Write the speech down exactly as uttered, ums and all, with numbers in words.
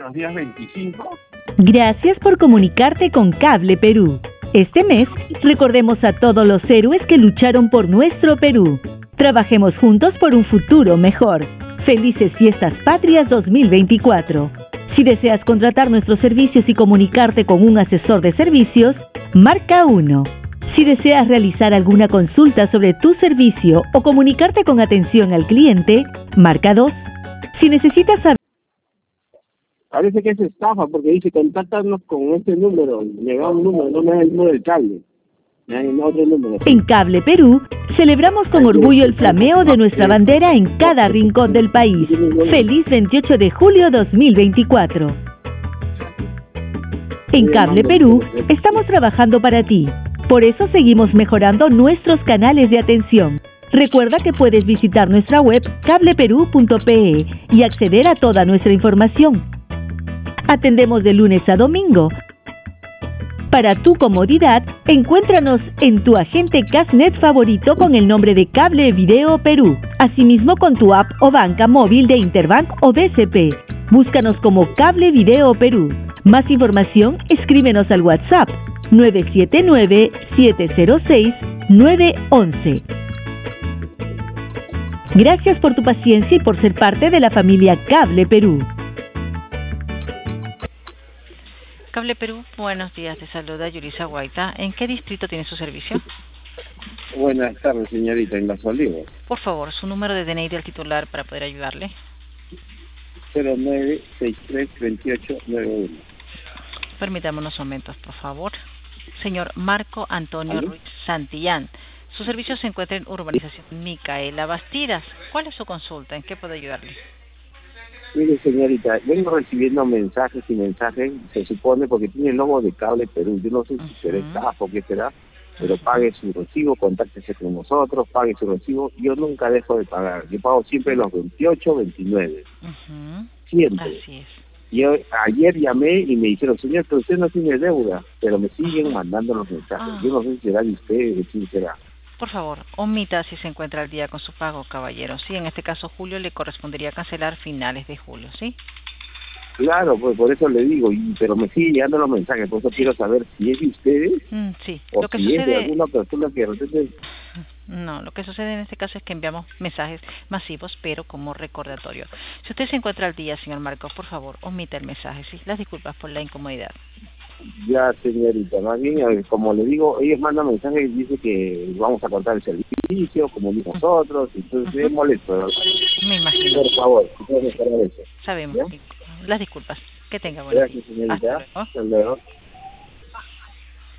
los días veinticinco. Gracias por comunicarte con Cable Perú. Este mes, recordemos a todos los héroes que lucharon por nuestro Perú. Trabajemos juntos por un futuro mejor. Felices Fiestas Patrias dos mil veinticuatro. Si deseas contratar nuestros servicios y comunicarte con un asesor de servicios, marca uno. Si deseas realizar alguna consulta sobre tu servicio o comunicarte con atención al cliente, marca dos. Si necesitas saber... Parece que es estafa porque dice contáctanos con este número. Me da un número, no me da el número del cable. Me da otro número. En Cable Perú, celebramos con orgullo el flameo de nuestra bandera en cada rincón del país. Feliz veintiocho de julio dos mil veinticuatro. En Cable Perú, estamos trabajando para ti. Por eso seguimos mejorando nuestros canales de atención. Recuerda que puedes visitar nuestra web cable perú punto pe y acceder a toda nuestra información. Atendemos de lunes a domingo. Para tu comodidad, encuéntranos en tu agente Casnet favorito con el nombre de Cable Video Perú. Asimismo con tu app o banca móvil de Interbank o B C P. Búscanos como Cable Video Perú. Más información, escríbenos al WhatsApp nueve siete nueve, siete cero seis, nueve uno uno. Gracias por tu paciencia y por ser parte de la familia Cable Perú. Cable Perú, buenos días, te saluda Yulisa Guaita. ¿En qué distrito tiene su servicio? Buenas tardes, señorita, en Las Olivas. Por favor, su número de D N I del titular para poder ayudarle. cero nueve seis tres, veintiocho noventa y uno. Permítame unos momentos, por favor. Señor Marco Antonio ¿Aló? Ruiz Santillán, su servicio se encuentra en Urbanización Micaela Bastidas. ¿Cuál es su consulta? ¿En qué puedo ayudarle? Mire, señorita, vengo recibiendo mensajes y mensajes, se supone, porque tiene el logo de Cable Perú. Yo no sé si Uh-huh. será estafa o qué será, pero pague su recibo, contáctese con nosotros, pague su recibo. Yo nunca dejo de pagar. Yo pago siempre los veintiocho, veintinueve. Uh-huh. Siempre. Así es. Yo ayer llamé y me dijeron, señor, pero usted no tiene deuda, pero me siguen mandando los mensajes. Ah. Yo no sé si será de usted, de quién será. Por favor, omita si se encuentra al día con su pago, caballero. Sí, en este caso, julio le correspondería cancelar finales de julio, ¿sí? Claro, pues por eso le digo, y, pero me sigue llegando los mensajes, por eso quiero saber si es de ustedes Mm, sí, o lo que si es de sucede... alguna persona que de repente... No, lo que sucede en este caso es que enviamos mensajes masivos, pero como recordatorio. Si usted se encuentra al día, señor Marcos, por favor, omita el mensaje, sí. Las disculpas por la incomodidad. Ya, señorita, más bien, a ver, como le digo, ellos mandan mensajes y dicen que vamos a cortar el servicio, como ni nosotros, entonces Uh-huh. es molesto, ¿verdad? Me imagino. Por favor, si pueden esperar eso. Sabemos. ¿Ya? Las disculpas. Que tenga buen día. Gracias, señorita. Hasta luego. Hasta luego.